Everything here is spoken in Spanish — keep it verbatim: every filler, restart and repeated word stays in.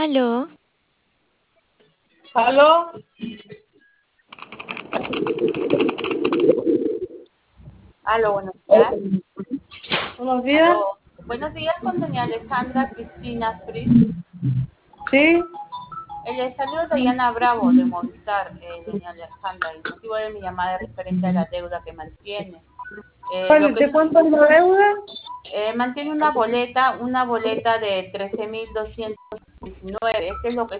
Aló, ¿Aló? Aló, buenos días. Buenos días. Aló. Buenos días con doña Alejandra Cristina Fritz. Sí. Eh, Le saludo Diana Bravo de Movistar, eh, doña Alejandra. El motivo de mi llamada es referente a la deuda que mantiene. Eh, lo ¿Cuál, que ¿De cuánto es la deuda? eh, mantiene una boleta, una boleta de trece mil doscientos diecinueve. Este es lo que